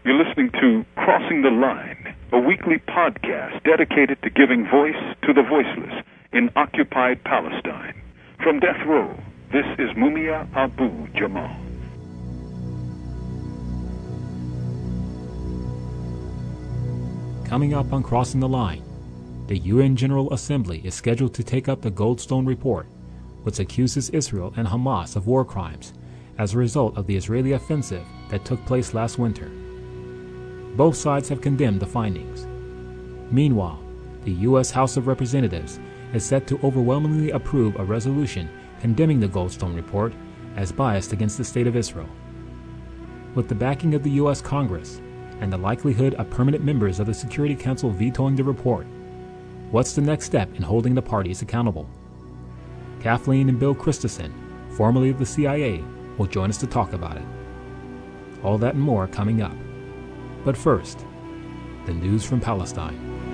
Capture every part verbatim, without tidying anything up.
You're listening to Crossing the Line, a weekly podcast dedicated to giving voice to the voiceless in occupied Palestine. From death row, this is Mumia Abu Jamal. Coming up on Crossing the Line, the U N General Assembly is scheduled to take up the Goldstone Report, which accuses Israel and Hamas of war crimes as a result of the Israeli offensive that took place last winter. Both sides have condemned the findings. Meanwhile, the U S House of Representatives is set to overwhelmingly approve a resolution condemning the Goldstone Report as biased against the State of Israel. With the backing of the U S Congress and the likelihood of permanent members of the Security Council vetoing the report, what's the next step in holding the parties accountable? Kathleen and Bill Christensen, formerly of the C I A, will join us to talk about it. All that and more coming up. But first, the news from Palestine.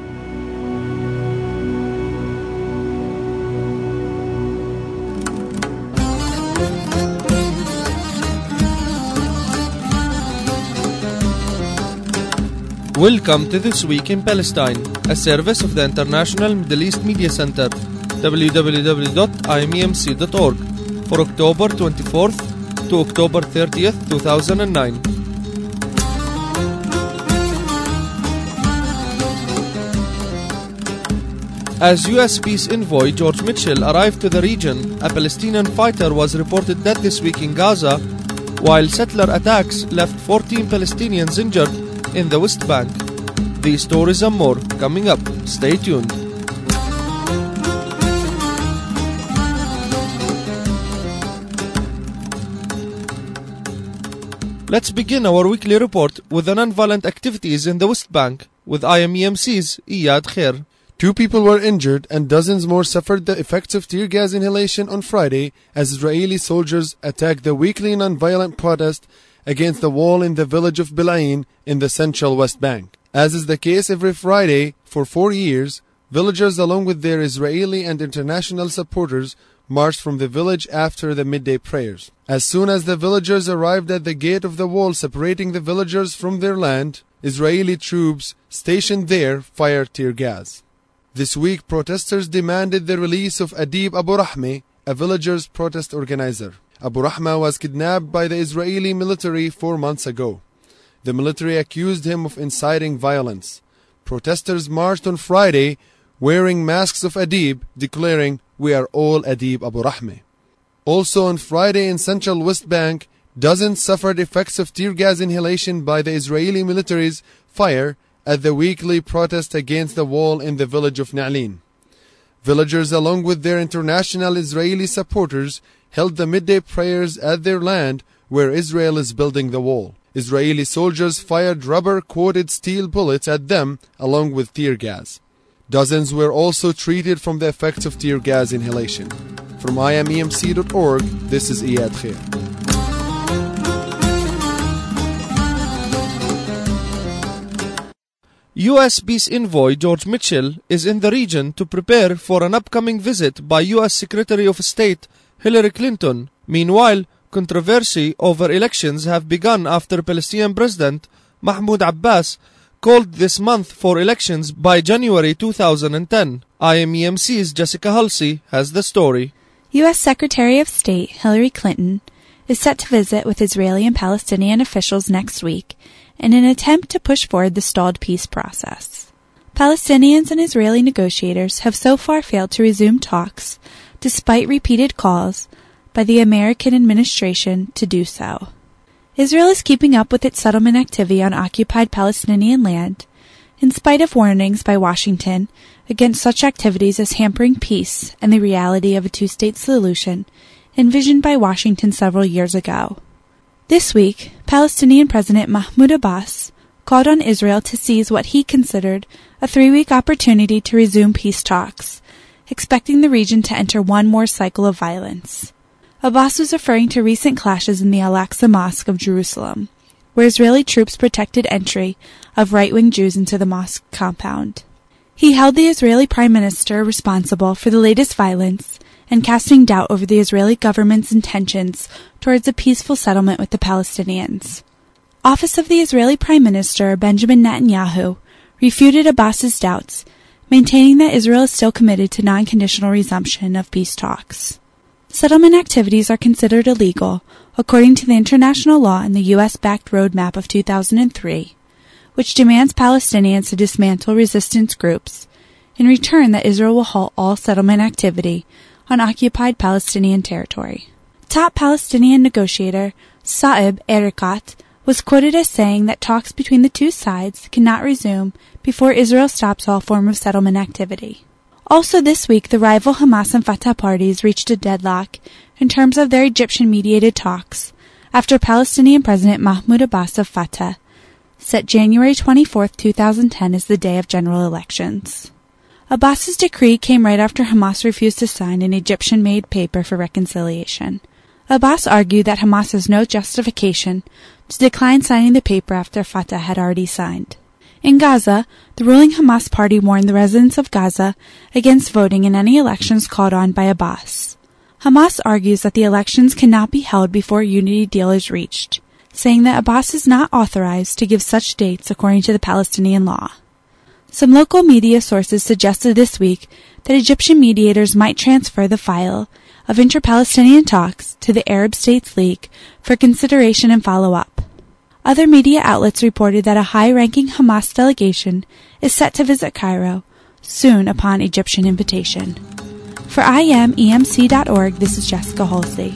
Welcome to This Week in Palestine, a service of the International Middle East Media Center, w w w dot i m e m c dot org, for October twenty-fourth to October thirtieth, two thousand nine. As U S Peace Envoy George Mitchell arrived to the region, a Palestinian fighter was reported dead this week in Gaza, while settler attacks left fourteen Palestinians injured in the West Bank. These stories and more coming up. Stay tuned. Let's begin our weekly report with the non-violent activities in the West Bank with I M E M C's Iyad Khair. Two people were injured and dozens more suffered the effects of tear gas inhalation on Friday as Israeli soldiers attacked the weekly non-violent protest against the wall in the village of Bilain in the central West Bank. As is the case every Friday for four years, villagers along with their Israeli and international supporters marched from the village after the midday prayers. As soon as the villagers arrived at the gate of the wall separating the villagers from their land, Israeli troops stationed there fired tear gas. This week, protesters demanded the release of Adib Abu Rahme, a villagers' protest organizer. Abu Rahma was kidnapped by the Israeli military four months ago. The military accused him of inciting violence. Protesters marched on Friday wearing masks of Adib, declaring, "We are all Adib Abu Rahme." Also on Friday in central West Bank, dozens suffered effects of tear gas inhalation by the Israeli military's fire at the weekly protest against the wall in the village of Na'lin. Villagers, along with their international Israeli supporters, held the midday prayers at their land where Israel is building the wall. Israeli soldiers fired rubber-coated steel bullets at them along with tear gas. Dozens were also treated from the effects of tear gas inhalation. From I M E M C dot org, this is Iyad Khair. U S Peace Envoy George Mitchell is in the region to prepare for an upcoming visit by U S Secretary of State Hillary Clinton. Meanwhile, controversy over elections have begun after Palestinian President Mahmoud Abbas called this month for elections by January two thousand ten. I M E M C's Jessica Halsey has the story. U S Secretary of State Hillary Clinton is set to visit with Israeli and Palestinian officials next week in an attempt to push forward the stalled peace process. Palestinians and Israeli negotiators have so far failed to resume talks, despite repeated calls by the American administration to do so. Israel is keeping up with its settlement activity on occupied Palestinian land, in spite of warnings by Washington against such activities as hampering peace and the reality of a two-state solution envisioned by Washington several years ago. This week, Palestinian President Mahmoud Abbas called on Israel to seize what he considered a three-week opportunity to resume peace talks, expecting the region to enter one more cycle of violence. Abbas was referring to recent clashes in the Al-Aqsa Mosque of Jerusalem, where Israeli troops protected entry of right-wing Jews into the mosque compound. He held the Israeli Prime Minister responsible for the latest violence and casting doubt over the Israeli government's intentions towards a peaceful settlement with the Palestinians. Office of the Israeli Prime Minister Benjamin Netanyahu refuted Abbas's doubts, maintaining that Israel is still committed to non-conditional resumption of peace talks. Settlement activities are considered illegal according to the international law and the U S-backed roadmap of two thousand three, which demands Palestinians to dismantle resistance groups, in return that Israel will halt all settlement activity on occupied Palestinian territory. Top Palestinian negotiator Saeb Erekat was quoted as saying that talks between the two sides cannot resume before Israel stops all form of settlement activity. Also this week, the rival Hamas and Fatah parties reached a deadlock in terms of their Egyptian-mediated talks after Palestinian President Mahmoud Abbas of Fatah set January twenty-fourth, two thousand ten as the day of general elections. Abbas's decree came right after Hamas refused to sign an Egyptian-made paper for reconciliation. Abbas argued that Hamas has no justification to decline signing the paper after Fatah had already signed. In Gaza, the ruling Hamas party warned the residents of Gaza against voting in any elections called on by Abbas. Hamas argues that the elections cannot be held before a unity deal is reached, saying that Abbas is not authorized to give such dates according to the Palestinian law. Some local media sources suggested this week that Egyptian mediators might transfer the file of inter-Palestinian talks to the Arab States League for consideration and follow-up. Other media outlets reported that a high-ranking Hamas delegation is set to visit Cairo soon upon Egyptian invitation. For I am E M C dot org, this is Jessica Halsey.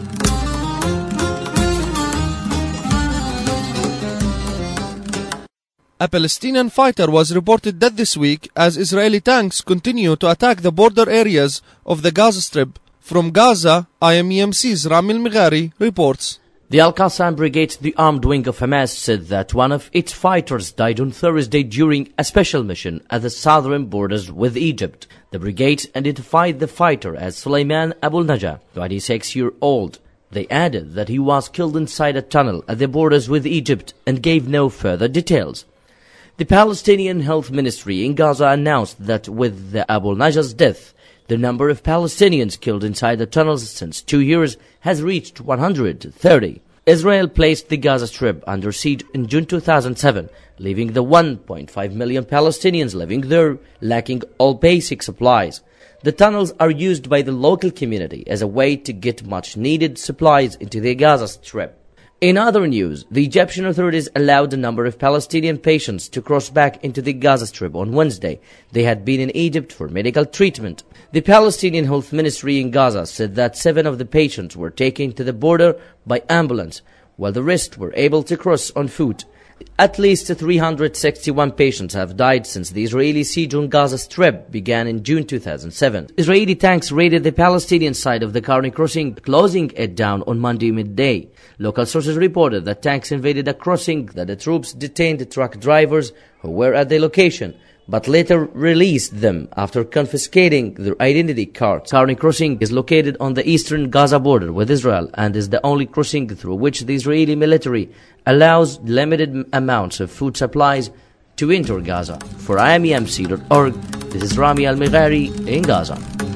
A Palestinian fighter was reported dead this week as Israeli tanks continue to attack the border areas of the Gaza Strip. From Gaza, I am E M C's Rami Al-Mighari reports. The Al-Qassam Brigade, the armed wing of Hamas, said that one of its fighters died on Thursday during a special mission at the southern borders with Egypt. The brigade identified the fighter as Sulaiman Abu Najah, twenty-six-year-old. They added that he was killed inside a tunnel at the borders with Egypt and gave no further details. The Palestinian Health Ministry in Gaza announced that with the Abu Najah's death, the number of Palestinians killed inside the tunnels since two years has reached one hundred thirty. Israel placed the Gaza Strip under siege in June two thousand seven, leaving the one point five million Palestinians living there lacking all basic supplies. The tunnels are used by the local community as a way to get much-needed supplies into the Gaza Strip. In other news, the Egyptian authorities allowed a number of Palestinian patients to cross back into the Gaza Strip on Wednesday. They had been in Egypt for medical treatment. The Palestinian Health Ministry in Gaza said that seven of the patients were taken to the border by ambulance, while the rest were able to cross on foot. At least three hundred sixty-one patients have died since the Israeli siege on Gaza Strip began in June two thousand seven. Israeli tanks raided the Palestinian side of the Karni crossing, closing it down on Monday midday. Local sources reported that tanks invaded a crossing, that the troops detained truck drivers who were at the location, but later released them after confiscating their identity cards. Karni crossing is located on the eastern Gaza border with Israel and is the only crossing through which the Israeli military allows limited amounts of food supplies to enter Gaza. For I am E M C dot org, this is Rami Al-Mighari in Gaza.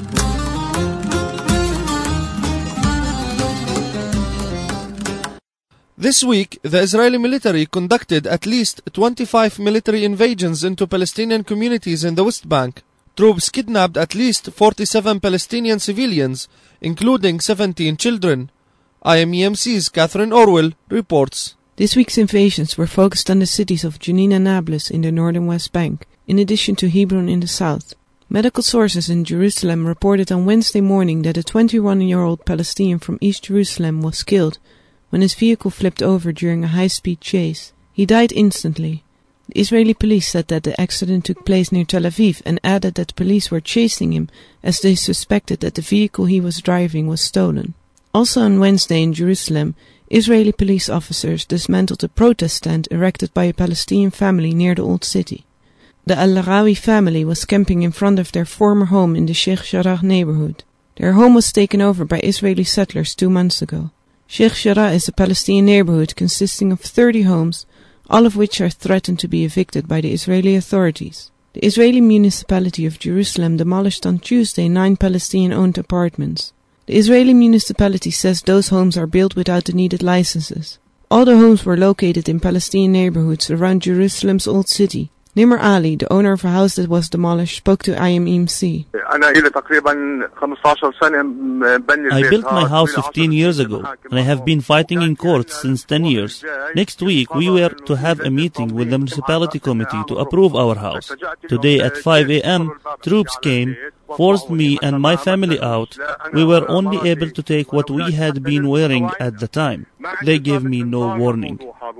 This week, the Israeli military conducted at least twenty-five military invasions into Palestinian communities in the West Bank. Troops kidnapped at least forty-seven Palestinian civilians, including seventeen children. I am E M C's Catherine Orwell reports. This week's invasions were focused on the cities of Jenin and Nablus in the northern West Bank, in addition to Hebron in the south. Medical sources in Jerusalem reported on Wednesday morning that a twenty-one-year-old Palestinian from East Jerusalem was killed when his vehicle flipped over during a high-speed chase. He died instantly. The Israeli police said that the accident took place near Tel Aviv and added that police were chasing him as they suspected that the vehicle he was driving was stolen. Also on Wednesday in Jerusalem, Israeli police officers dismantled a protest stand erected by a Palestinian family near the Old City. The Al-Larawi family was camping in front of their former home in the Sheikh Jarrah neighborhood. Their home was taken over by Israeli settlers two months ago. Sheikh Jarrah is a Palestinian neighborhood consisting of thirty homes, all of which are threatened to be evicted by the Israeli authorities. The Israeli municipality of Jerusalem demolished on Tuesday nine Palestinian-owned apartments. The Israeli municipality says those homes are built without the needed licenses. All the homes were located in Palestinian neighborhoods around Jerusalem's Old City. Nimr Ali, the owner of a house that was demolished, spoke to I M M C. I built my house fifteen years ago, and I have been fighting in court since ten years. Next week, we were to have a meeting with the municipality committee to approve our house. Today at five a.m., troops came, forced me and my family out. We were only able to take what we had been wearing at the time. They gave me no warning.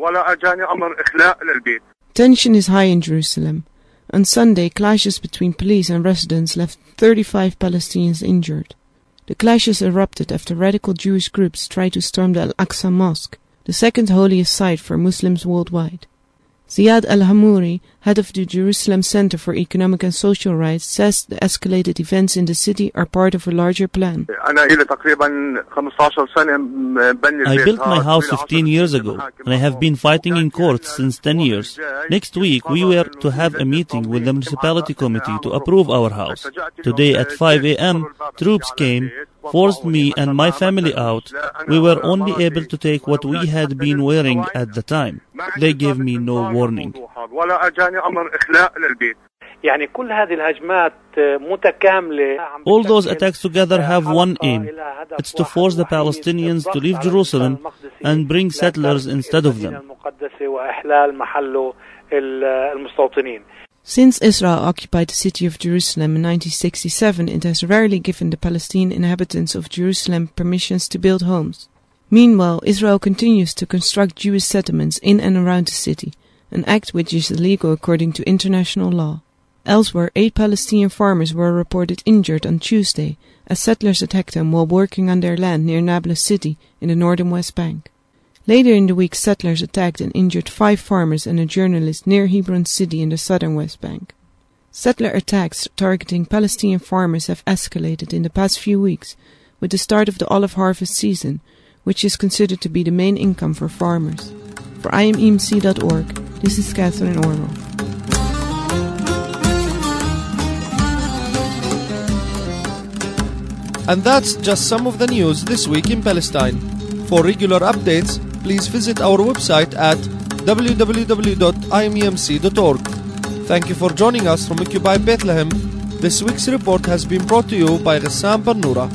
Tension is high in Jerusalem. On Sunday, clashes between police and residents left thirty-five Palestinians injured. The clashes erupted after radical Jewish groups tried to storm the Al-Aqsa Mosque, the second holiest site for Muslims worldwide. Ziad Al-Hamouri, head of the Jerusalem Center for Economic and Social Rights, says the escalated events in the city are part of a larger plan. I built my house fifteen years ago, and I have been fighting in court since ten years. Next week, we were to have a meeting with the municipality committee to approve our house. Today at five a.m., troops came, forced me and my family out. We were only able to take what we had been wearing at the time. They gave me no warning. All those attacks together have one aim. It's to force the Palestinians to leave Jerusalem and bring settlers instead of them. Since Israel occupied the city of Jerusalem in nineteen sixty-seven, it has rarely given the Palestinian inhabitants of Jerusalem permissions to build homes. Meanwhile, Israel continues to construct Jewish settlements in and around the city, an act which is illegal according to international law. Elsewhere, eight Palestinian farmers were reported injured on Tuesday as settlers attacked them while working on their land near Nablus city in the northern West Bank. Later in the week, settlers attacked and injured five farmers and a journalist near Hebron city in the southern West Bank. Settler attacks targeting Palestinian farmers have escalated in the past few weeks, with the start of the olive harvest season, which is considered to be the main income for farmers. For I M M C dot org, this is Catherine Orwell. And that's just some of the news this week in Palestine. For regular updates, please visit our website at w w w dot i m e m c dot org. Thank you for joining us from Occupy Bethlehem. This week's report has been brought to you by Ghessam Barnoura.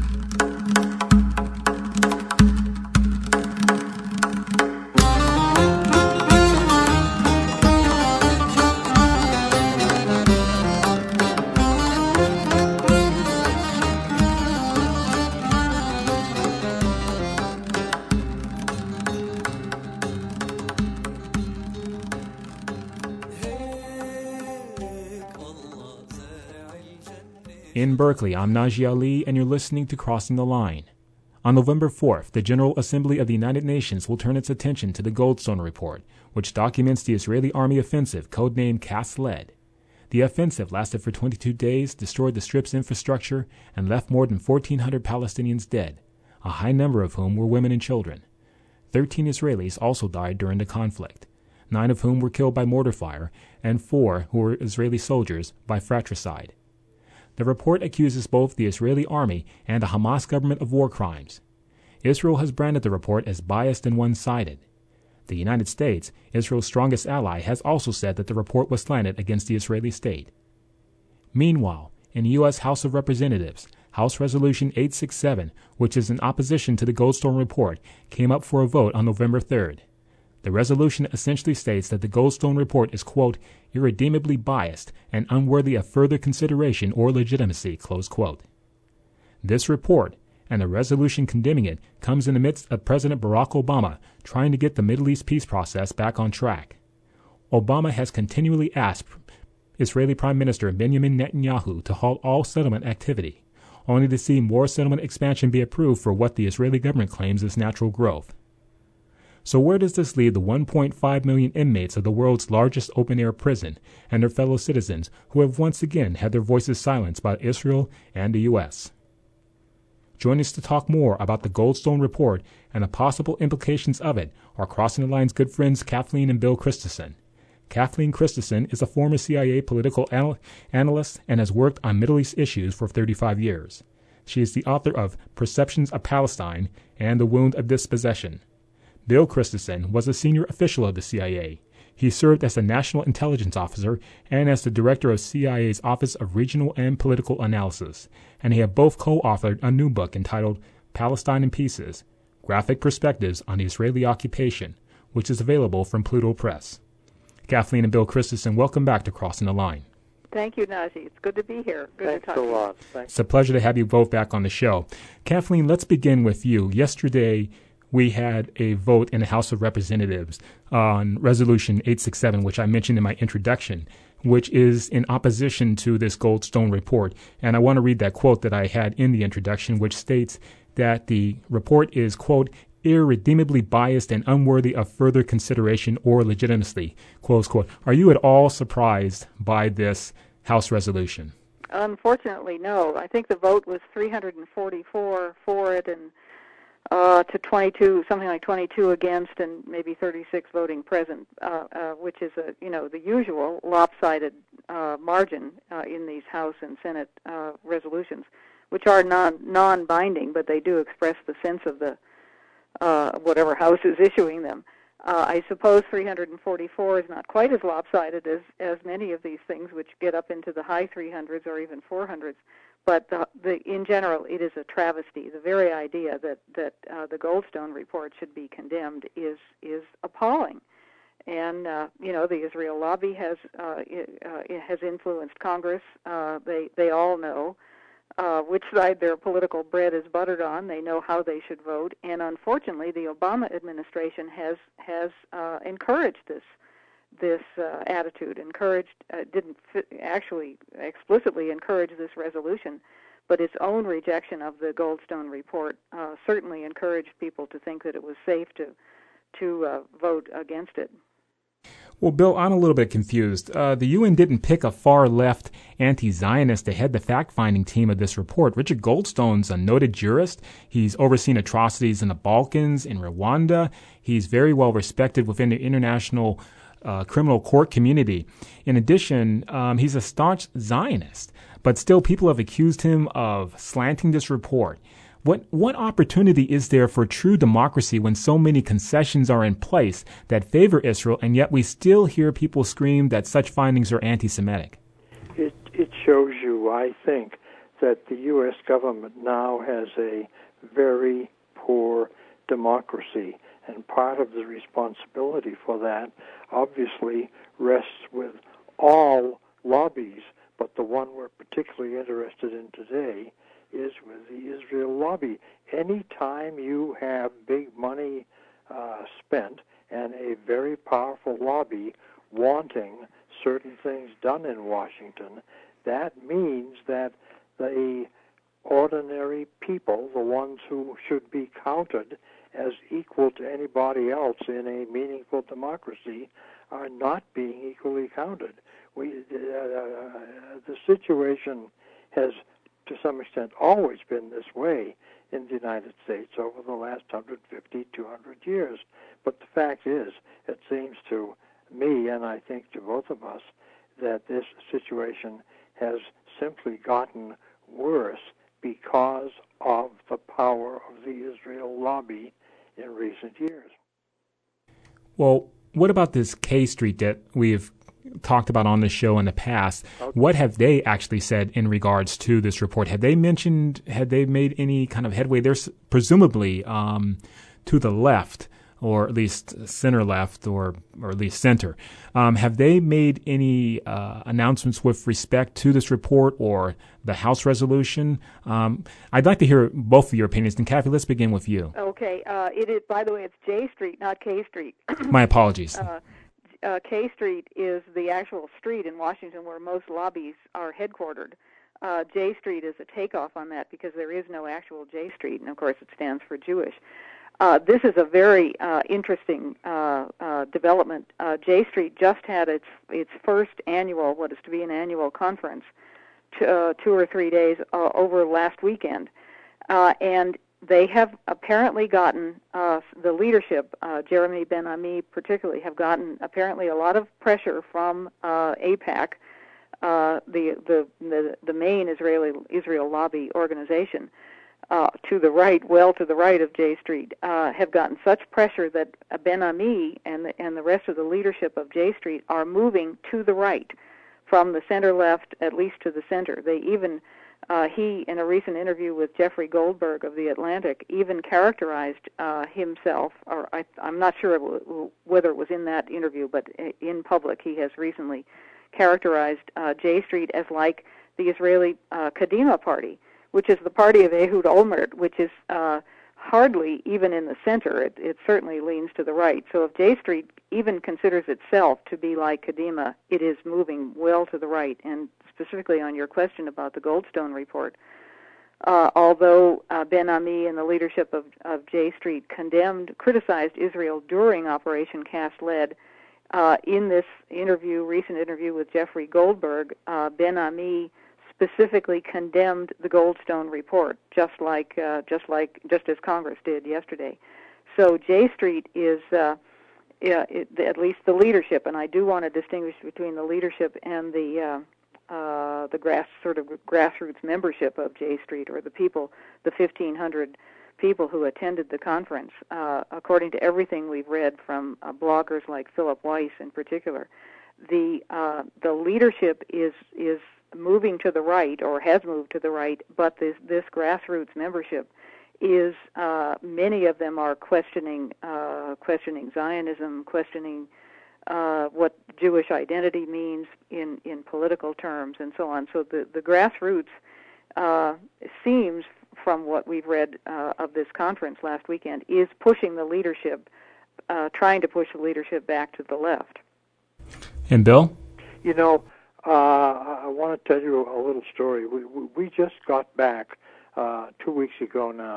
In Berkeley, I'm Naji Ali, and you're listening to Crossing the Line. On November fourth, the General Assembly of the United Nations will turn its attention to the Goldstone Report, which documents the Israeli Army offensive, codenamed Cast Lead. The offensive lasted for twenty-two days, destroyed the Strip's infrastructure, and left more than fourteen hundred Palestinians dead, a high number of whom were women and children. Thirteen Israelis also died during the conflict, nine of whom were killed by mortar fire, and four, who were Israeli soldiers, by fratricide. The report accuses both the Israeli army and the Hamas government of war crimes. Israel has branded the report as biased and one-sided. The United States, Israel's strongest ally, has also said that the report was slanted against the Israeli state. Meanwhile, in the U S House of Representatives, House Resolution eight sixty-seven, which is in opposition to the Goldstone Report, came up for a vote on November third. The resolution essentially states that the Goldstone Report is, quote, irredeemably biased and unworthy of further consideration or legitimacy, close quote. This report, and the resolution condemning it, comes in the midst of President Barack Obama trying to get the Middle East peace process back on track. Obama has continually asked Israeli Prime Minister Benjamin Netanyahu to halt all settlement activity, only to see more settlement expansion be approved for what the Israeli government claims is natural growth. So where does this leave the one point five million inmates of the world's largest open-air prison and their fellow citizens who have once again had their voices silenced by Israel and the U S? Join us to talk more about the Goldstone Report and the possible implications of it are Crossing the Line's good friends Kathleen and Bill Christensen. Kathleen Christensen is a former C I A political anal- analyst and has worked on Middle East issues for thirty-five years. She is the author of Perceptions of Palestine and The Wound of Dispossession. Bill Christensen was a senior official of the C I A. He served as a National Intelligence Officer and as the Director of C I A's Office of Regional and Political Analysis, and they have both co-authored a new book entitled Palestine in Pieces, Graphic Perspectives on the Israeli Occupation, which is available from Pluto Press. Kathleen and Bill Christensen, welcome back to Crossing the Line. Thank you, Najee. It's good to be here. Good Thanks to talk a to you. lot. Thanks. It's a pleasure to have you both back on the show. Kathleen, let's begin with you. Yesterday, we had a vote in the House of Representatives on Resolution eight sixty-seven, which I mentioned in my introduction, which is in opposition to this Goldstone report. And I want to read that quote that I had in the introduction, which states that the report is, quote, irredeemably biased and unworthy of further consideration or legitimacy, close quote. Are you at all surprised by this House resolution? Unfortunately, no. I think the vote was three hundred forty-four for it and uh, to twenty-two, something like twenty-two against, and maybe thirty-six voting present, uh, uh, which is a you know the usual lopsided uh, margin uh, in these House and Senate uh, resolutions, which are non non-binding, but they do express the sense of the Uh, whatever House is issuing them. Uh, I suppose three hundred forty-four is not quite as lopsided as, as many of these things, which get up into the high three hundreds or even four hundreds. But the, the, in general, it is a travesty. The very idea that that uh, the Goldstone report should be condemned is is appalling. And uh, you know, the Israel lobby has uh, it, uh, it has influenced Congress. Uh, they they all know Uh, which side their political bread is buttered on. They know how they should vote, and unfortunately, the Obama administration has has uh, encouraged this this uh, attitude. Encouraged uh, didn't fi- actually explicitly encourage this resolution, but its own rejection of the Goldstone report uh, certainly encouraged people to think that it was safe to to uh, vote against it. Well, Bill, I'm a little bit confused. Uh, the U N didn't pick a far-left anti-Zionist to head the fact-finding team of this report. Richard Goldstone's a noted jurist. He's overseen atrocities in the Balkans, in Rwanda. He's very well respected within the international uh, criminal court community. In addition, um, he's a staunch Zionist, but still people have accused him of slanting this report. What what opportunity is there for true democracy when so many concessions are in place that favor Israel, and yet we still hear people scream that such findings are anti-Semitic? It, it shows you, I think, that the U S government now has a very poor democracy, and part of the responsibility for that obviously rests with all lobbies, but the one we're particularly interested in today is with the Israel lobby. Anytime you have big money uh, spent and a very powerful lobby wanting certain things done in Washington, that means that the ordinary people, the ones who should be counted as equal to anybody else in a meaningful democracy, are not being equally counted. We, uh, the situation has to some extent always been this way in the United States over the last one hundred fifty, two hundred years. But the fact is, it seems to me, and I think to both of us, that this situation has simply gotten worse because of the power of the Israel lobby in recent years. Well, what about this K Street that we've talked about on this show in the past? Okay. What have they actually said in regards to this report? Had they mentioned, had they made any kind of headway? They're presumably um, to the left, or at least center left, or or at least center. Um, have they made any uh, announcements with respect to this report or the House resolution? Um, I'd like to hear both of your opinions. And Kathy, let's begin with you. Okay. Uh, it is, by the way, it's J Street, not K Street. My apologies. Uh, Uh, K Street is the actual street in Washington where most lobbies are headquartered. Uh, J Street is a takeoff on that because there is no actual J Street, and of course it stands for Jewish. Uh, this is a very uh, interesting uh, uh, development. Uh, J Street just had its its first annual, what is to be an annual conference, to, uh, two or three days uh, over last weekend, uh, and they have apparently gotten, uh, the leadership, uh, Jeremy Ben-Ami particularly, have gotten apparently a lot of pressure from uh, AIPAC, uh, the, the the the main Israeli Israel lobby organization, uh, to the right, well to the right of J Street, uh, have gotten such pressure that Ben Ami and the, and the rest of the leadership of J Street are moving to the right, from the center left at least to the center. They even, uh, he, in a recent interview with Jeffrey Goldberg of The Atlantic, even characterized uh, himself, or I, I'm not sure whether it was in that interview, but in public he has recently characterized uh, J Street as like the Israeli uh, Kadima party, which is the party of Ehud Olmert, which is uh, hardly even in the center. It, it certainly leans to the right. So if J Street even considers itself to be like Kadima, it is moving well to the right. And specifically on your question about the Goldstone report, uh, although uh, Ben Ami and the leadership of, of J Street condemned, criticized Israel during Operation Cast Lead, uh, in this interview, recent interview with Jeffrey Goldberg, uh, Ben Ami specifically condemned the Goldstone report, just like uh, just like just as Congress did yesterday. So J Street is, uh, yeah, it, at least the leadership, and I do want to distinguish between the leadership and the uh, uh, the grass sort of grassroots membership of J Street, or the people, the fifteen hundred people who attended the conference. Uh, according to everything we've read from uh, bloggers like Philip Weiss in particular, the uh, the leadership is is. moving to the right, or has moved to the right, but this, this grassroots membership is, uh, many of them are questioning uh, questioning Zionism, questioning uh, what Jewish identity means in, in political terms, and so on. So the, the grassroots uh, seems, from what we've read uh, of this conference last weekend, is pushing the leadership, uh, trying to push the leadership back to the left. And Bill? You know, Uh, I want to tell you a little story. We, we just got back uh, two weeks ago now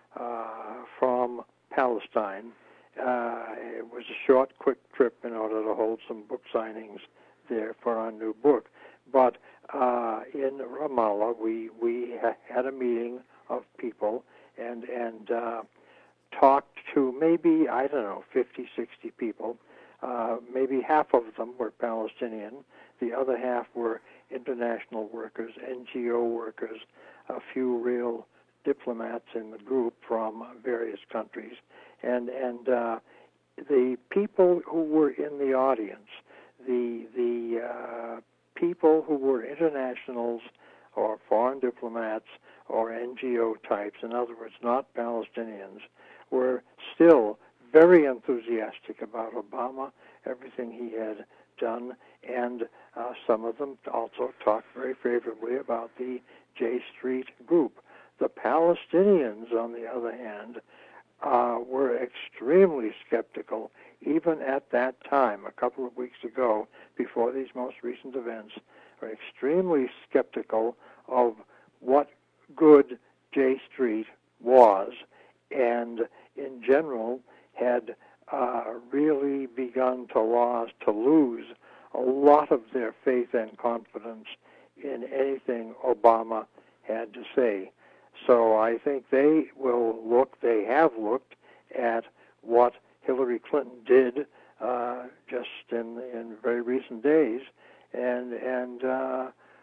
uh, from Palestine. Uh, it was a short, quick trip in order to hold some book signings there for our new book. But uh, in Ramallah, we we ha- had a meeting of people and and uh, talked to maybe, I don't know, fifty, sixty people. Uh, maybe half of them were Palestinian. The other half were international workers, N G O workers, a few real diplomats in the group from various countries. And and uh, the people who were in the audience, the the uh, people who were internationals or foreign diplomats or N G O types, in other words, not Palestinians, were still very enthusiastic about Obama, everything he had done, and uh, some of them also talked very favorably about the J Street group. The Palestinians, on the other hand, uh, were extremely skeptical, even at that time, a couple of weeks ago, before these most recent events, were extremely skeptical of what good J Street was, and in general had uh, really begun to lose, to lose a lot of their faith and confidence in anything Obama had to say. So I think they will look, they have looked at what Hillary Clinton did uh, just in, in very recent days, and and uh,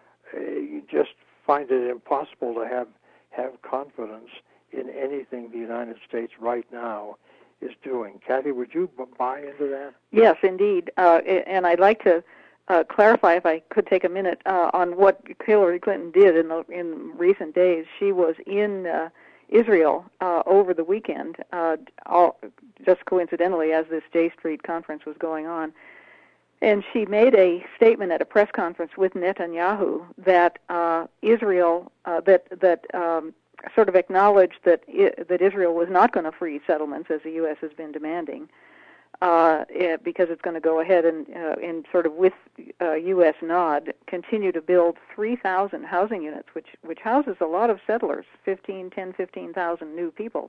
you just find it impossible to have, have confidence in anything the United States right now is doing. Kathy, would you buy into that? Yes, indeed. Uh, and I'd like to uh, clarify, if I could take a minute, uh, on what Hillary Clinton did in the, in recent days. She was in uh, Israel uh, over the weekend, uh, all, just coincidentally as this J Street conference was going on. And she made a statement at a press conference with Netanyahu that uh, Israel, uh, that that um, sort of acknowledged that I, that Israel was not going to freeze settlements, as the U S has been demanding, uh, it, because it's going to go ahead and, uh, in sort of with uh, U S nod, continue to build three thousand housing units, which which houses a lot of settlers, fifteen, ten, fifteen thousand new people.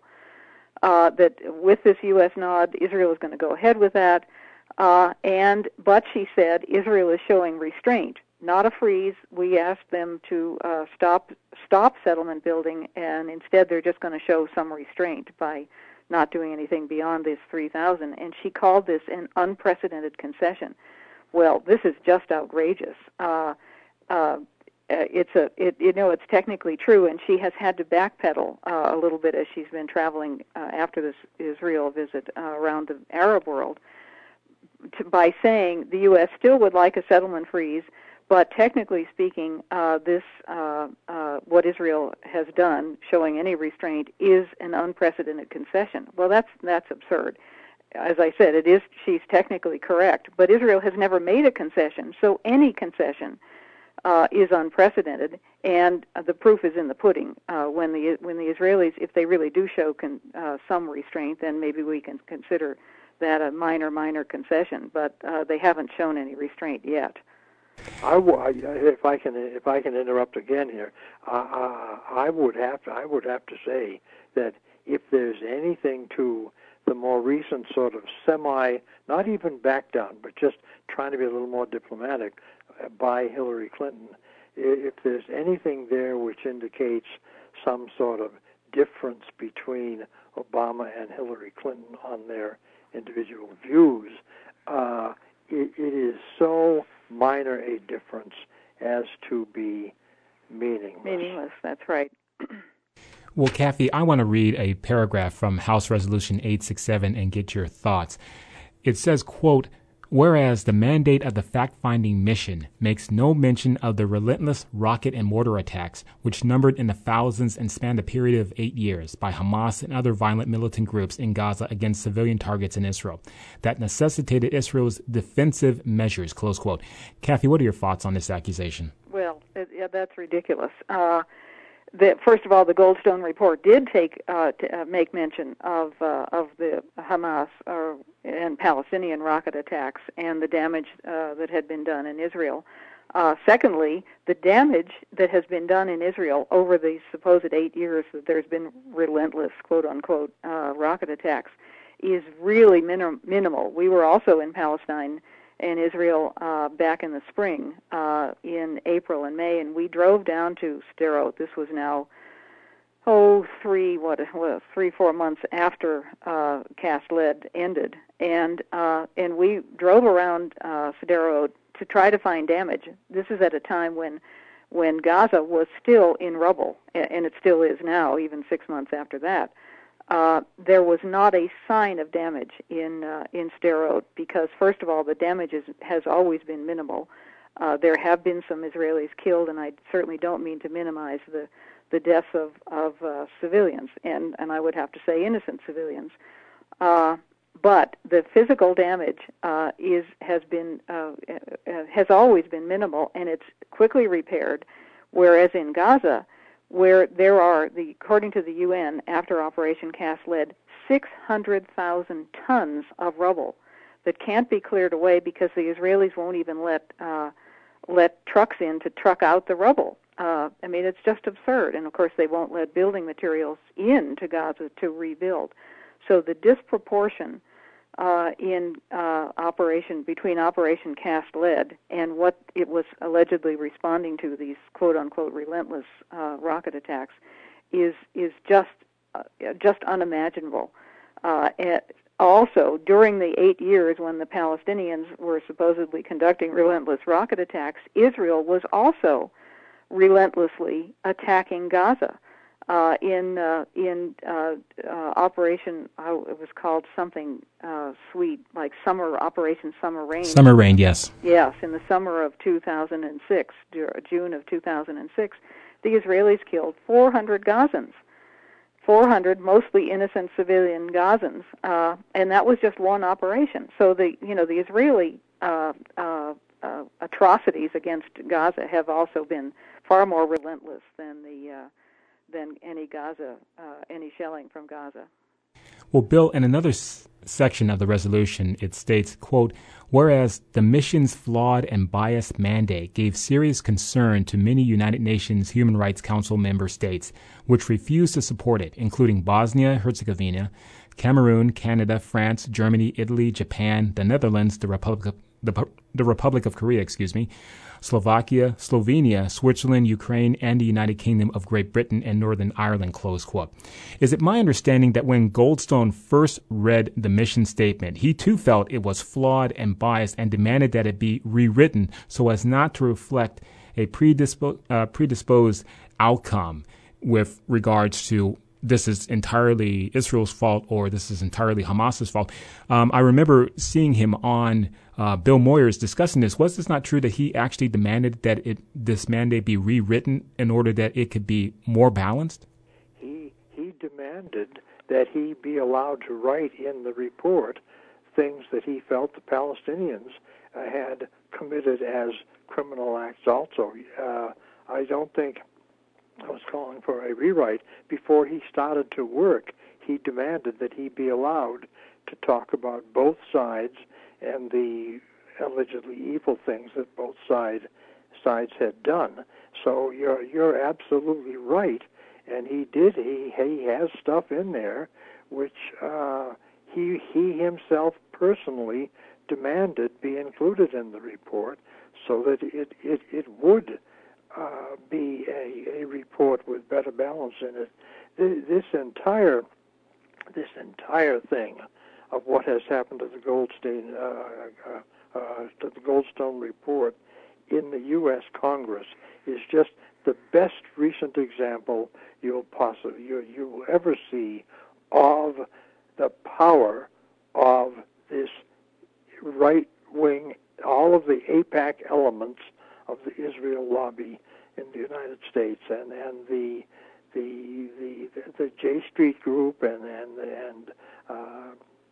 Uh, that with this U S nod, Israel is going to go ahead with that. Uh, and but she said Israel is showing restraint. Not a freeze. We asked them to uh, stop stop settlement building, and instead they're just going to show some restraint by not doing anything beyond this three thousand. And she called this an unprecedented concession. Well, this is just outrageous. Uh, uh, uh, it's a it, you know it's technically true, and she has had to backpedal uh, a little bit as she's been traveling uh, after this Israel visit uh, around the Arab world to, by saying the U S still would like a settlement freeze, but technically speaking, uh, this uh, uh, what Israel has done, showing any restraint, is an unprecedented concession. Well, that's that's absurd. As I said, it is. She's technically correct, but Israel has never made a concession, so any concession uh, is unprecedented, and uh, the proof is in the pudding. Uh, when the when the Israelis, if they really do show con, uh, some restraint, then maybe we can consider that a minor, minor concession. But uh, they haven't shown any restraint yet. I w- if I can, if I can interrupt again here, uh, I would have to, I would have to say that if there's anything to the more recent sort of semi, not even back down, but just trying to be a little more diplomatic uh, by Hillary Clinton, if there's anything there which indicates some sort of difference between Obama and Hillary Clinton on their individual views, uh, it, it is so minor a difference as to be meaningless. Meaningless, that's right. Well, Kathy, I want to read a paragraph from House Resolution eight sixty-seven and get your thoughts. It says, quote, whereas the mandate of the fact-finding mission makes no mention of the relentless rocket and mortar attacks, which numbered in the thousands and spanned a period of eight years by Hamas and other violent militant groups in Gaza against civilian targets in Israel, that necessitated Israel's defensive measures, close quote. Kathy, what are your thoughts on this accusation? Well, it, yeah, that's ridiculous. Uh, The, first of all, the Goldstone report did take uh, to, uh, make mention of uh, of the Hamas uh, and Palestinian rocket attacks and the damage uh, that had been done in Israel. Uh, secondly, the damage that has been done in Israel over the supposed eight years that there's been relentless, quote-unquote, uh, rocket attacks is really minim- minimal. We were also in Palestine and Israel uh, back in the spring, uh, in April and May, and we drove down to Sderot. This was now, oh, three, what, well, three, four months after uh, Cast Lead ended, and uh, and we drove around uh, Sderot to try to find damage. This is at a time when when Gaza was still in rubble, and it still is now, even six months after that. Uh, there was not a sign of damage in uh, in Sderot because, first of all, the damage is, has always been minimal. Uh, there have been some Israelis killed, and I certainly don't mean to minimize the, the deaths of, of uh, civilians, and, and I would have to say innocent civilians. Uh, but the physical damage uh, is has been uh, uh, has always been minimal, and it's quickly repaired, whereas in Gaza, where there are, the according to the U N, after Operation Cast Lead, six hundred thousand tons of rubble that can't be cleared away because the Israelis won't even let uh, let trucks in to truck out the rubble. Uh, I mean, it's just absurd. And, of course, they won't let building materials in to Gaza to rebuild. So the disproportion uh, in uh, operation between Operation Cast Lead and what it was allegedly responding to, these quote-unquote relentless uh, rocket attacks, is is just uh, just unimaginable. Uh, and also, during the eight years when the Palestinians were supposedly conducting relentless rocket attacks, Israel was also relentlessly attacking Gaza. Uh, in uh, in uh, uh, Operation, oh, it was called something uh, sweet, like Summer Operation Summer Rain. Summer Rain, yes. Yes, in the summer of two thousand six, June of two thousand six, the Israelis killed four hundred Gazans, four hundred mostly innocent civilian Gazans, uh, and that was just one operation. So the you know the Israeli uh, uh, uh, atrocities against Gaza have also been far more relentless than the uh, than any Gaza, uh, any shelling from Gaza. Well, Bill, in another s- section of the resolution, it states, quote, whereas the mission's flawed and biased mandate gave serious concern to many United Nations Human Rights Council member states, which refused to support it, including Bosnia-Herzegovina, Cameroon, Canada, France, Germany, Italy, Japan, the Netherlands, the Republic of, the, the Republic of Korea, excuse me, Slovakia, Slovenia, Switzerland, Ukraine, and the United Kingdom of Great Britain and Northern Ireland, close quote. Is it my understanding that when Goldstone first read the mission statement, he too felt it was flawed and biased and demanded that it be rewritten so as not to reflect a predispo- uh, predisposed outcome with regards to this is entirely Israel's fault or this is entirely Hamas's fault. Um, I remember seeing him on uh, Bill Moyers discussing this. Was this not true that he actually demanded that it, this mandate be rewritten in order that it could be more balanced? He he demanded that he be allowed to write in the report things that he felt the Palestinians uh, had committed as criminal acts also. Uh, I don't think I was calling for a rewrite. Before he started to work, he demanded that he be allowed to talk about both sides and the allegedly evil things that both side, sides had done. So you're you're absolutely right, and he did. He he has stuff in there which uh, he he himself personally demanded be included in the report, so that it it it would. Uh, be a, a report with better balance in it. This, this entire this entire thing of what has happened to the Goldstein uh, uh, uh, to the Goldstone report in the U S Congress is just the best recent example you'll possibly you you will ever see of the power of this right wing, all of the AIPAC elements of the Israel lobby in the United States, and, and the, the the the J Street group, and and and uh,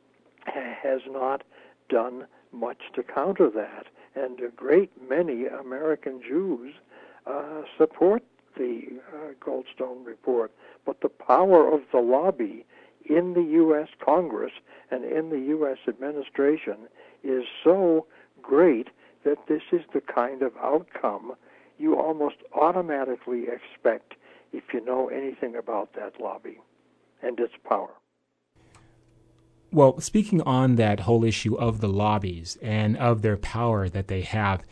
has not done much to counter that. And a great many American Jews uh, support the uh, Goldstone report, but the power of the lobby in the U S Congress and in the U S administration is so great that this is the kind of outcome you almost automatically expect if you know anything about that lobby and its power. Well, speaking on that whole issue of the lobbies and of their power that they have,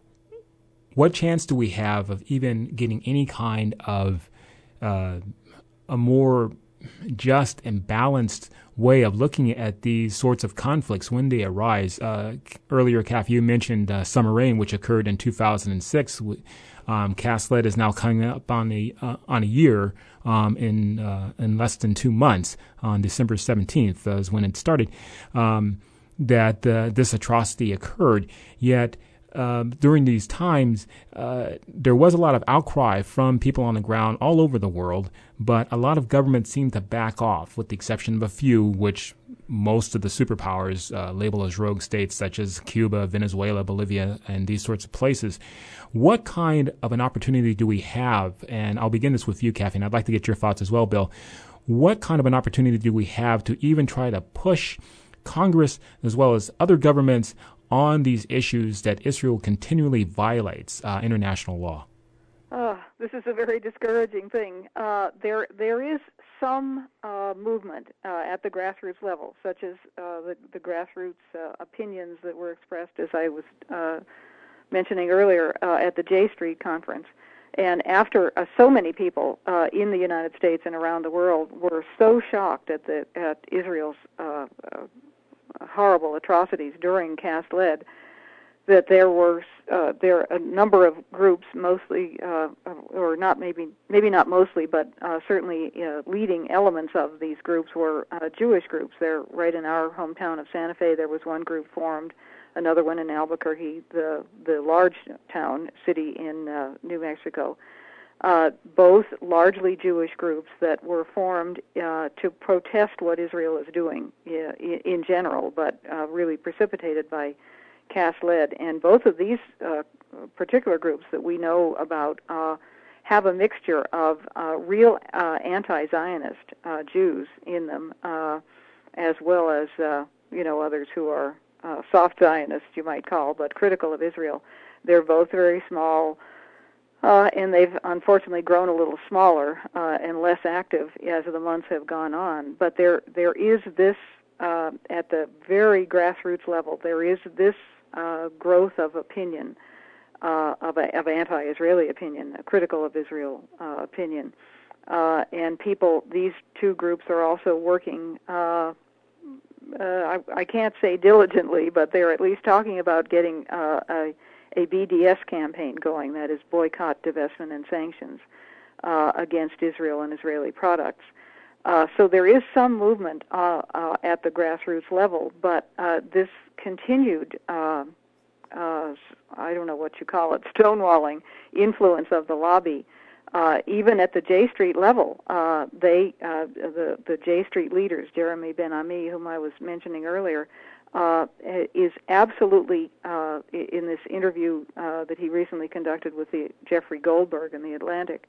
what chance do we have of even getting any kind of uh, a more just and balanced way of looking at these sorts of conflicts when they arise? Uh, earlier, Kath, you mentioned uh, Summer Rain, which occurred in two thousand six. Um, Cast Lead is now coming up on a uh, on a year um, in uh, in less than two months. On December seventeenth uh, is when it started. Um, that uh, this atrocity occurred. Yet Um, during these times, uh, there was a lot of outcry from people on the ground all over the world, but a lot of governments seemed to back off, with the exception of a few, which most of the superpowers uh, label as rogue states, such as Cuba, Venezuela, Bolivia, and these sorts of places. What kind of an opportunity do we have? And I'll begin this with you, Kathy, and I'd like to get your thoughts as well, Bill. What kind of an opportunity do we have to even try to push Congress as well as other governments on these issues that Israel continually violates uh, international law? Uh, this is a very discouraging thing. Uh, there, there is some uh, movement uh, at the grassroots level, such as uh, the, the grassroots uh, opinions that were expressed, as I was uh, mentioning earlier, uh, at the J Street conference. And after uh, so many people uh, in the United States and around the world were so shocked at the at Israel's uh, uh, horrible atrocities during Cast Lead, that there were uh, there a number of groups, mostly uh, or not maybe maybe not mostly, but uh, certainly uh, leading elements of these groups were uh, Jewish groups. There, right in our hometown of Santa Fe, there was one group formed, another one in Albuquerque, the the large town city in uh, New Mexico. Uh, both largely Jewish groups that were formed uh, to protest what Israel is doing uh, in, in general, but uh, really precipitated by Cast Lead. And both of these uh, particular groups that we know about uh, have a mixture of uh, real uh, anti-Zionist uh, Jews in them, uh, as well as uh, you know others who are uh, soft Zionists, you might call, but critical of Israel. They're both very small. Uh, and they've unfortunately grown a little smaller uh, and less active as the months have gone on. But there, there is this, uh, at the very grassroots level, there is this uh, growth of opinion, uh, of, a, of anti-Israeli opinion, a critical of Israel uh, opinion. Uh, and people, these two groups are also working, uh, uh, I, I can't say diligently, but they're at least talking about getting uh, a a B D S campaign going, that is boycott, divestment, and sanctions, uh, against Israel and Israeli products. Uh, so there is some movement uh, uh, at the grassroots level, but uh, this continued, uh, uh, I don't know what you call it, stonewalling influence of the lobby, uh, even at the J Street level. Uh, they, uh, the, the J Street leaders, Jeremy Ben-Ami, whom I was mentioning earlier, uh, is absolutely, uh, in this interview uh, that he recently conducted with the Jeffrey Goldberg in The Atlantic,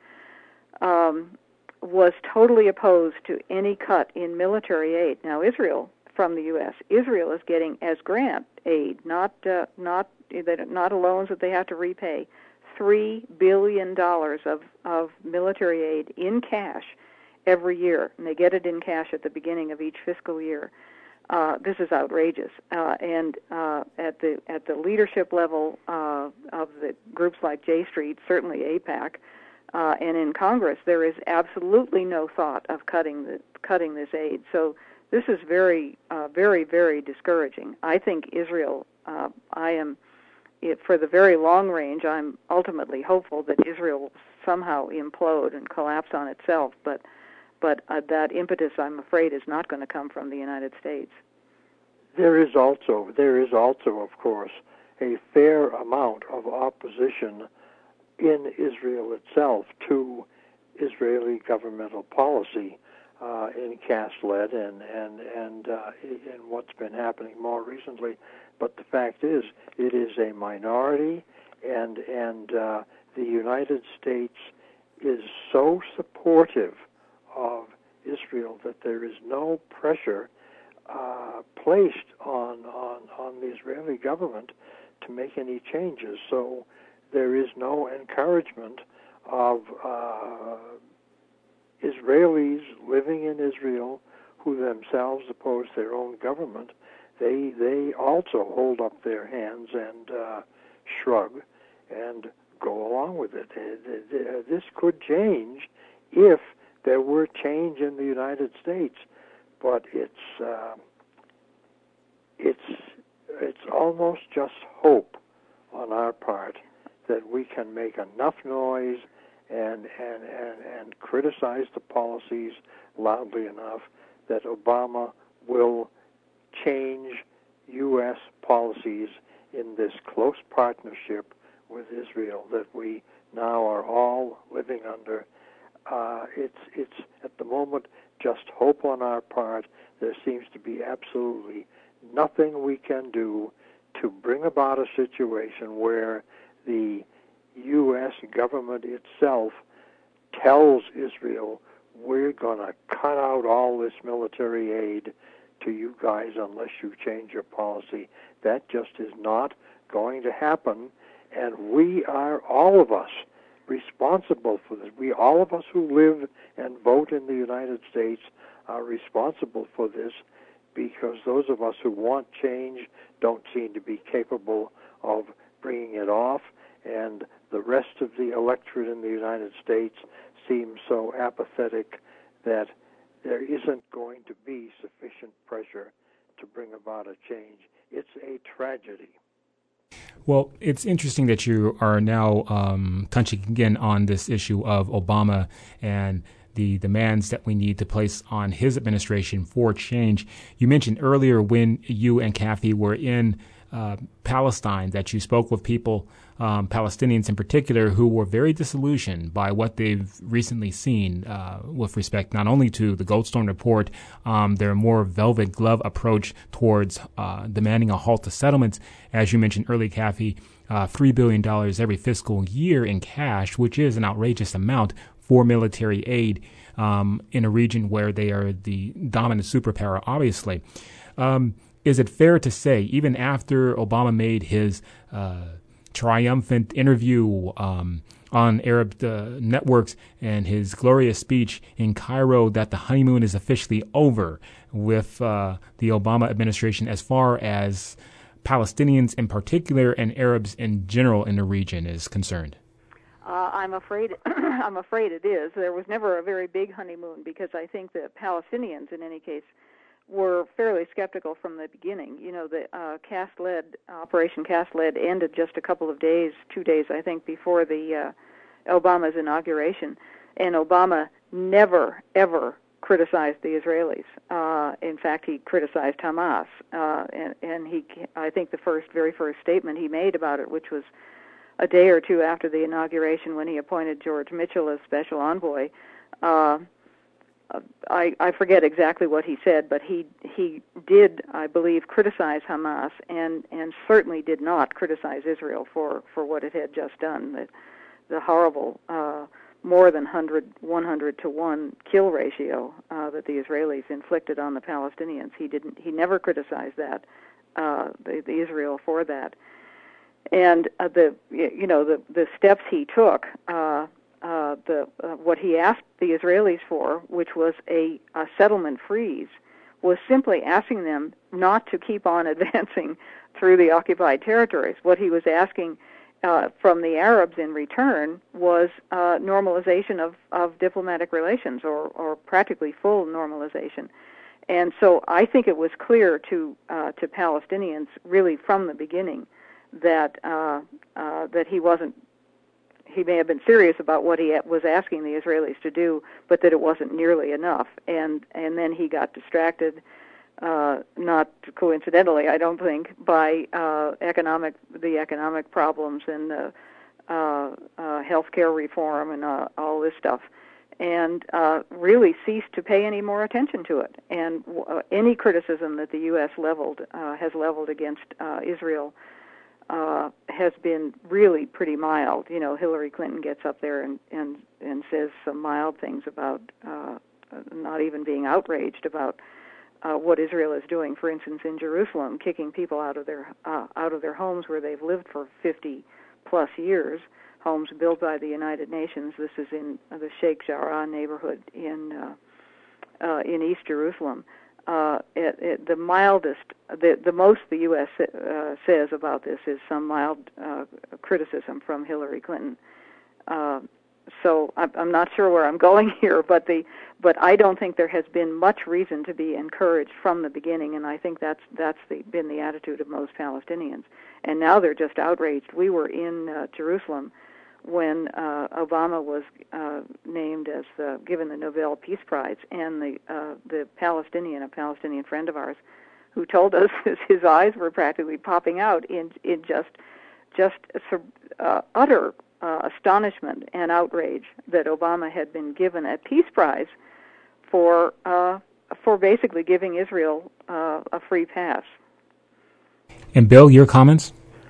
um, was totally opposed to any cut in military aid. Now, Israel, from the U S, Israel is getting as grant aid, not uh, not not loans that they have to repay, three billion dollars of, of military aid in cash every year, and they get it in cash at the beginning of each fiscal year. Uh, this is outrageous, uh, and uh, at the at the leadership level uh, of the groups like J Street, certainly AIPAC, Uh, and in Congress, there is absolutely no thought of cutting the, cutting this aid. So this is very, uh, very, very discouraging. I think Israel, uh, I am, it, for the very long range, I'm ultimately hopeful that Israel will somehow implode and collapse on itself. But, but uh, that impetus, I'm afraid, is not going to come from the United States. There is also, there is also, of course, a fair amount of opposition in Israel itself to Israeli governmental policy uh, in Cast-Lead and and and uh, in what's been happening more recently. But the fact is, it is a minority, and and uh, the United States is so supportive of Israel that there is no pressure uh, placed on on on the Israeli government to make any changes. So there is no encouragement of uh, Israelis living in Israel who themselves oppose their own government. They they also hold up their hands and uh, shrug and go along with it. This could change if there were change in the United States, but it's uh, it's it's almost just hope on our part that we can make enough noise and, and, and, and criticize the policies loudly enough that Obama will change U S policies in this close partnership with Israel that we now are all living under. Uh, it's, it's at the moment just hope on our part. There seems to be absolutely nothing we can do to bring about a situation where the U S government itself tells Israel, we're going to cut out all this military aid to you guys unless you change your policy. That just is not going to happen, and we are, all of us, responsible for this. We, all of us who live and vote in the United States, are responsible for this, because those of us who want change don't seem to be capable of bringing it off, and the rest of the electorate in the United States seems so apathetic that there isn't going to be sufficient pressure to bring about a change. It's a tragedy. Well, it's interesting that you are now um, touching again on this issue of Obama and the demands that we need to place on his administration for change. You mentioned earlier when you and Kathy were in uh, Palestine that you spoke with people, um, Palestinians in particular, who were very disillusioned by what they've recently seen uh, with respect not only to the Goldstone report, um, their more velvet glove approach towards uh, demanding a halt to settlements. As you mentioned earlier, Kathy, uh, three billion dollars every fiscal year in cash, which is an outrageous amount for military aid um, in a region where they are the dominant superpower, obviously. Um, is it fair to say, even after Obama made his uh, triumphant interview um, on Arab uh, networks and his glorious speech in Cairo, that the honeymoon is officially over with uh, the Obama administration as far as Palestinians in particular and Arabs in general in the region is concerned? Uh, I'm afraid I'm afraid it is. There was never a very big honeymoon because I think the Palestinians, in any case, were fairly skeptical from the beginning. You know, the uh, Cast Lead, Operation Cast Lead ended just a couple of days, two days, I think, before the uh, Obama's inauguration, and Obama never, ever criticized the Israelis. Uh, in fact, he criticized Hamas, uh, and, and he, I think, the first, very first statement he made about it, which was a day or two after the inauguration, when he appointed George Mitchell as special envoy. Uh, I, I forget exactly what he said, but he he did, I believe, criticize Hamas, and, and certainly did not criticize Israel for, for what it had just done, the, the horrible uh, more than one hundred to one kill ratio uh, that the Israelis inflicted on the Palestinians. He didn't. He never criticized that, uh, the, the Israel for that, and uh, the you know the the steps he took. Uh, Uh, the uh, what he asked the Israelis for, which was a, a settlement freeze, was simply asking them not to keep on advancing through the occupied territories. What he was asking uh, from the Arabs in return was uh, normalization of, of diplomatic relations, or, or practically full normalization. And so I think it was clear to uh, to Palestinians really from the beginning that uh, uh, that he wasn't. He may have been serious about what he was asking the Israelis to do, but that it wasn't nearly enough. And and then he got distracted, uh, not coincidentally, I don't think, by uh, economic the economic problems and the uh, uh, healthcare reform and uh, all this stuff, and uh, really ceased to pay any more attention to it. And uh, any criticism that the U S leveled uh, has leveled against uh, Israel Uh, has been really pretty mild. You know, Hillary Clinton gets up there and, and, and says some mild things about uh, not even being outraged about uh, what Israel is doing. For instance, in Jerusalem, kicking people out of their uh, out of their homes where they've lived for fifty plus years. Homes built by the United Nations. This is in the Sheikh Jarrah neighborhood in uh, uh, in East Jerusalem. Uh, it, it, the mildest, the, the most the U S uh, says about this is some mild uh, criticism from Hillary Clinton. Uh, so I'm, I'm not sure where I'm going here, but the but I don't think there has been much reason to be encouraged from the beginning, and I think that's that's the, been the attitude of most Palestinians. And now they're just outraged. We were in uh, Jerusalem when uh, Obama was uh, named as the, given the Nobel Peace Prize, and the uh, the Palestinian, a Palestinian friend of ours, who told us his eyes were practically popping out in in just just uh, utter uh, astonishment and outrage that Obama had been given a Peace Prize for uh, for basically giving Israel uh, a free pass. And Bill, your comments?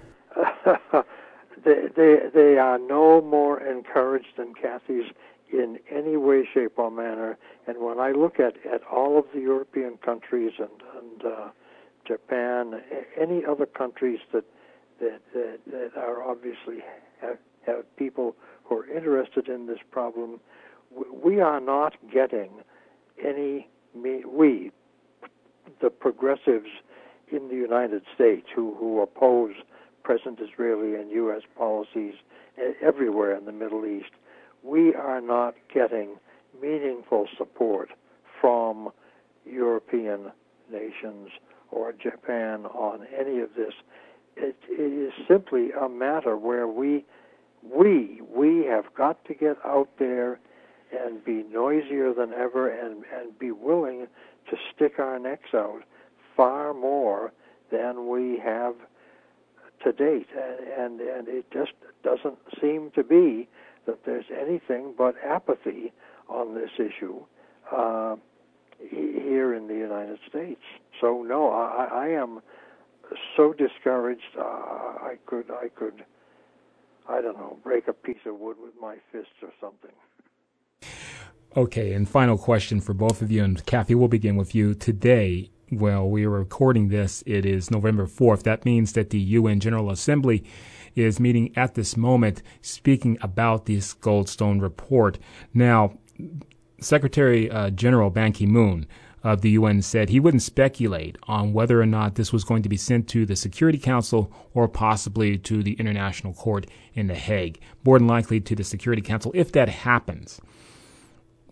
They, they they are no more encouraged than Kathy's in any way, shape, or manner. And when I look at, at all of the European countries and, and uh, Japan, any other countries that that, that, that are obviously have, have people who are interested in this problem, we are not getting any, we, the progressives in the United States who, who oppose present Israeli and U S policies everywhere in the Middle East, we are not getting meaningful support from European nations or Japan on any of this. It, it is simply a matter where we, we, we have got to get out there and be noisier than ever, and, and be willing to stick our necks out far more than we have to date, and, and and it just doesn't seem to be that there's anything but apathy on this issue uh, here in the United States. So no, I, I am so discouraged. Uh, I could I could I don't know break a piece of wood with my fists or something. Okay, and final question for both of you, and Kathy, we'll begin with you today. Well, we are recording this. It is November fourth. That means that the U N General Assembly is meeting at this moment, speaking about this Goldstone report. Now, Secretary uh, General Ban Ki-moon of the U N said he wouldn't speculate on whether or not this was going to be sent to the Security Council or possibly to the International Court in The Hague. More than likely to the Security Council if that happens.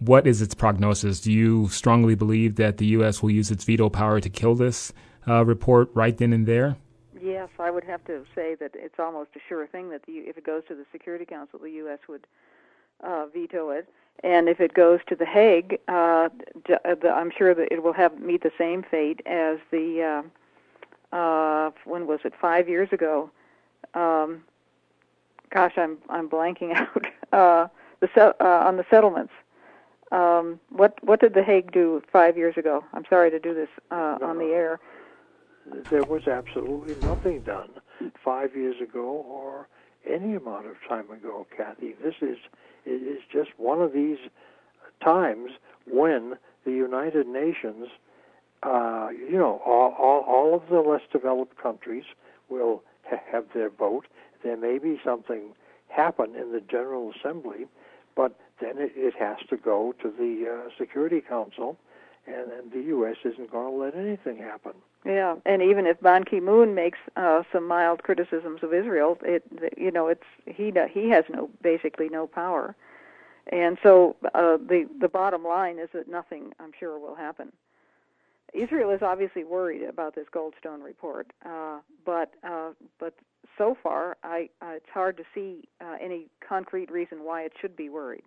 what is its prognosis? Do you strongly believe that the U S will use its veto power to kill this uh, report right then and there? Yes, I would have to say that it's almost a sure thing that the, if it goes to the Security Council, the U S would uh, veto it. And if it goes to The Hague, uh, I'm sure that it will have meet the same fate as the, uh, uh, when was it, five years ago? Um, gosh, I'm I'm blanking out. uh, the uh, on the settlements. Um, what what did The Hague do five years ago? I'm sorry to do this uh, on the air. There was absolutely nothing done five years ago or any amount of time ago, Kathy. This is it is just one of these times when the United Nations, uh, you know, all, all all of the less developed countries will ha- have their vote. There may be something happen in the General Assembly, but then it, it has to go to the uh, Security Council, and, and the U S isn't going to let anything happen. Yeah, and even if Ban Ki-moon makes uh, some mild criticisms of Israel, it you know it's he he has no basically no power, and so uh, the the bottom line is that nothing, I'm sure, will happen. Israel is obviously worried about this Goldstone report, uh, but uh, but so far, I uh, it's hard to see uh, any concrete reason why it should be worried.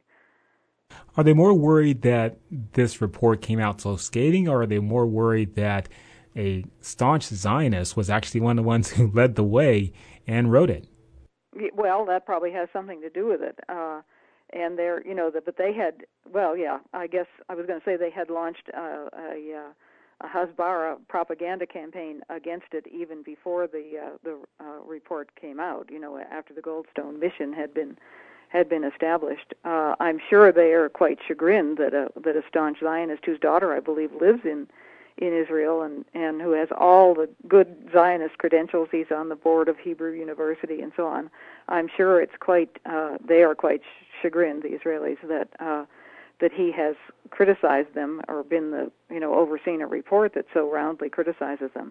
Are they more worried that this report came out so scathing, or are they more worried that a staunch Zionist was actually one of the ones who led the way and wrote it? Well, that probably has something to do with it. Uh, and they're, you know, the, but they had, well, yeah, I guess I was going to say they had launched uh, a, uh, a Hasbara propaganda campaign against it even before the uh, the uh, report came out. You know, after the Goldstone mission had been had been established. Uh, I'm sure they are quite chagrined that a that a staunch Zionist, whose daughter I believe lives in. in Israel and, and who has all the good Zionist credentials. He's on the board of Hebrew University and so on. I'm sure it's quite, uh, they are quite chagrined, the Israelis, that uh, that he has criticized them or been the, you know, overseen a report that so roundly criticizes them.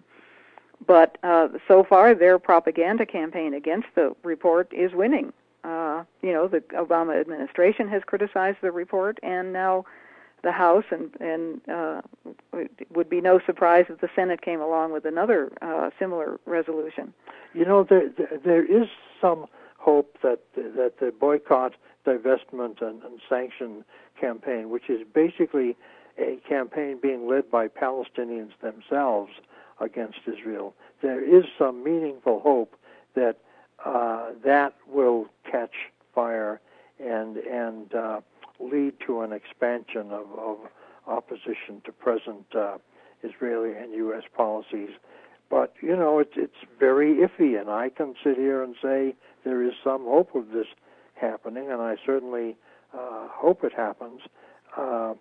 But uh, so far, their propaganda campaign against the report is winning. Uh, you know, the Obama administration has criticized the report, and now the House, and, and uh, it would be no surprise if the Senate came along with another uh, similar resolution. You know, there, there there is some hope that that the boycott, divestment, and, and sanction campaign, which is basically a campaign being led by Palestinians themselves against Israel, there is some meaningful hope that uh, that will catch fire and and uh, lead to an expansion of, of opposition to present uh, Israeli and U S policies. But, you know, it's, it's very iffy, and I can sit here and say there is some hope of this happening, and I certainly uh, hope it happens. Uh,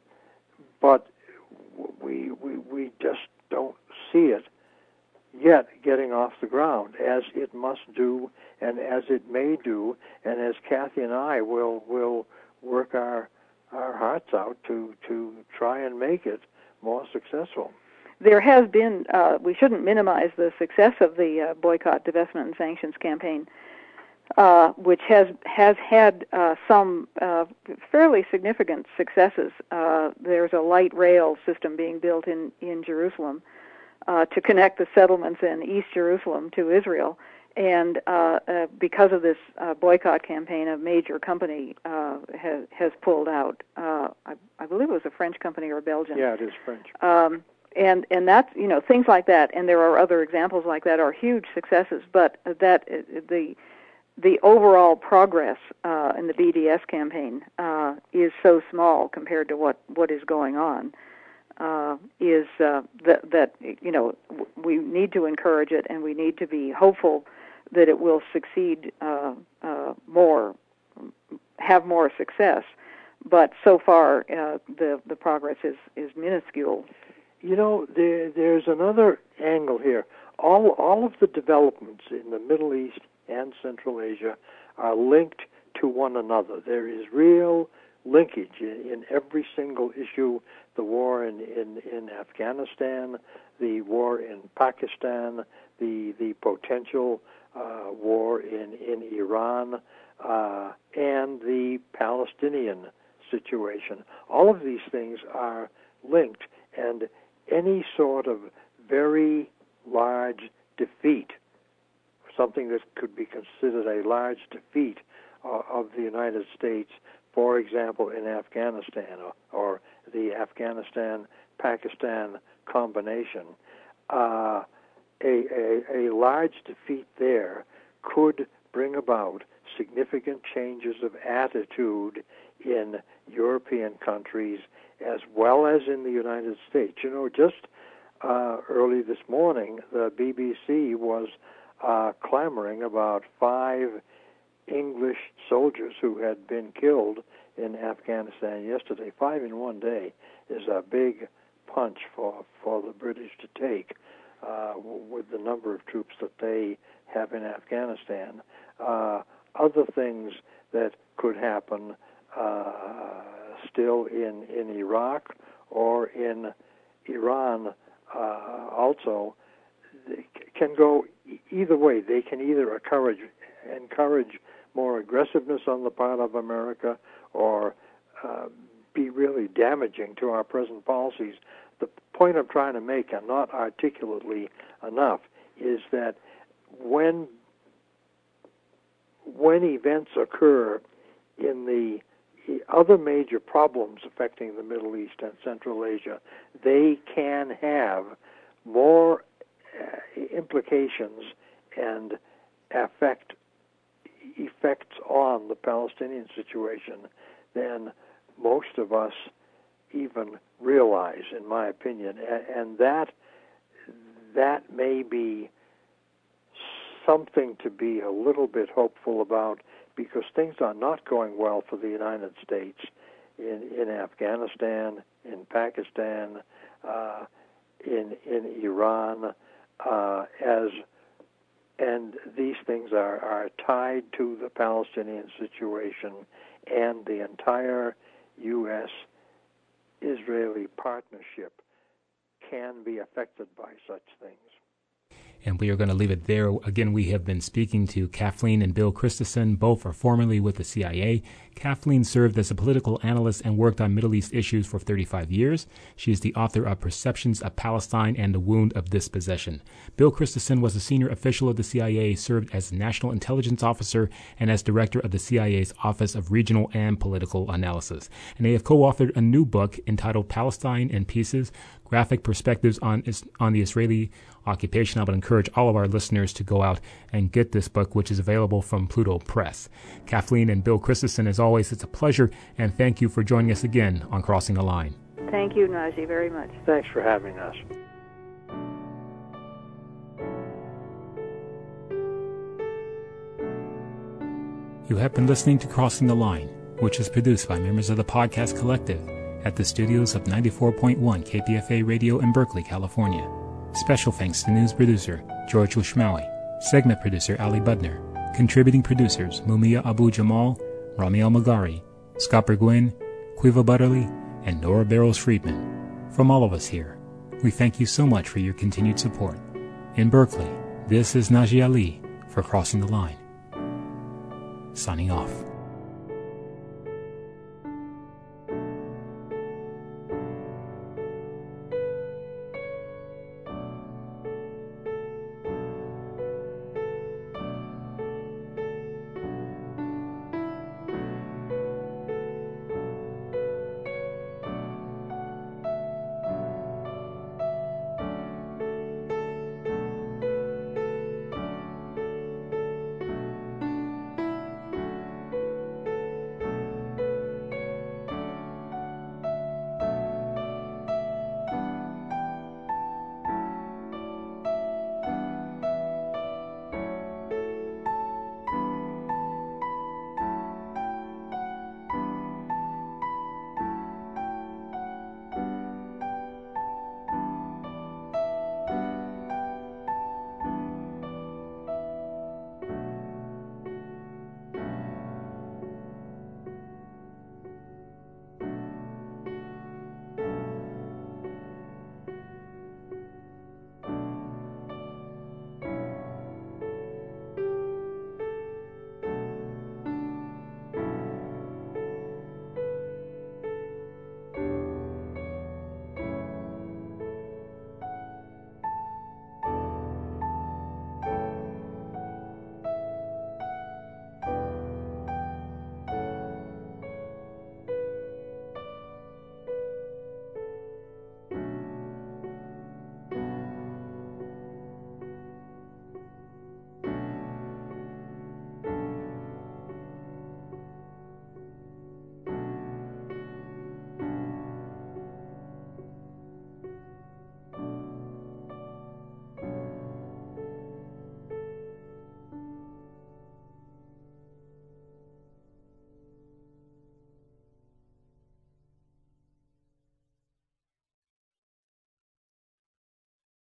but we, we, we just don't see it yet getting off the ground, as it must do and as it may do, and as Kathy and I will will work our our hearts out to, to try and make it more successful. There has been, uh, we shouldn't minimize the success of the uh, boycott, divestment, and sanctions campaign, uh, which has has had uh, some uh, fairly significant successes. Uh, there's a light rail system being built in, in Jerusalem uh, to connect the settlements in East Jerusalem to Israel. And uh, uh, because of this uh, boycott campaign, a major company uh, has has pulled out. Uh, I, I believe it was a French company or a Belgian. Yeah, it is French. Um, and and that's, you know, things like that, and there are other examples like that, are huge successes. But that uh, the the overall progress uh, in the B D S campaign uh, is so small compared to what, what is going on. Uh, is uh, that that you know w- we need to encourage it, and we need to be hopeful that it will succeed uh, uh, more, have more success. But so far, uh, the the progress is, is minuscule. You know, there, there's another angle here. All all of the developments in the Middle East and Central Asia are linked to one another. There is real linkage in, in every single issue. The war in, in, in Afghanistan, the war in Pakistan, the the potential uh, war in, in Iran, uh, and the Palestinian situation. All of these things are linked, and any sort of very large defeat, something that could be considered a large defeat uh, of the United States, for example, in Afghanistan or, or the Afghanistan-Pakistan combination, uh, a, a, a large defeat there could bring about significant changes of attitude in European countries as well as in the United States. You know, just uh, early this morning, the B B C was uh, clamoring about five English soldiers who had been killed in Afghanistan yesterday. Five in one day is a big punch for, for the British to take uh, with the number of troops that they have in Afghanistan. Uh, other things that could happen uh, still in, in Iraq or in Iran uh, also can go either way. They can either encourage, encourage more aggressiveness on the part of America or uh, be really damaging to our present policies. The point I'm trying to make, and not articulately enough, is that when when events occur in the other major problems affecting the Middle East and Central Asia, they can have more uh, implications and affect effects on the Palestinian situation than most of us even realize, in my opinion, and that that may be something to be a little bit hopeful about, because things are not going well for the United States in, in Afghanistan, in Pakistan, uh, in in Iran, uh, as and these things are, are tied to the Palestinian situation and the entire U S Israeli partnership can be affected by such things. And we are going to leave it there. Again, we have been speaking to Kathleen and Bill Christensen. Both are formerly with the C I A. Kathleen served as a political analyst and worked on Middle East issues for thirty-five years. She is the author of Perceptions of Palestine and the Wound of Dispossession. Bill Christensen was a senior official of the C I A, served as National Intelligence Officer and as director of the C I A's Office of Regional and Political Analysis. And they have co-authored a new book entitled Palestine in Pieces, Graphic Perspectives on, on the Israeli Occupation. I would encourage all of our listeners to go out and get this book, which is available from Pluto Press. Kathleen and Bill Christensen, as always, it's a pleasure, and thank you for joining us again on Crossing the Line. Thank you, Najee, very much. Thanks for having us. You have been listening to Crossing the Line, which is produced by members of the Podcast Collective at the studios of ninety-four point one K P F A Radio in Berkeley, California. Special thanks to news producer George Ushmawi, segment producer Ali Budner, contributing producers Mumia Abu Jamal, Rami Al-Magari, Scott Burgwin, Quiva Butterly, and Nora Barrows-Friedman. From all of us here, we thank you so much for your continued support. In Berkeley, this is Najee Ali for Crossing the Line. Signing off.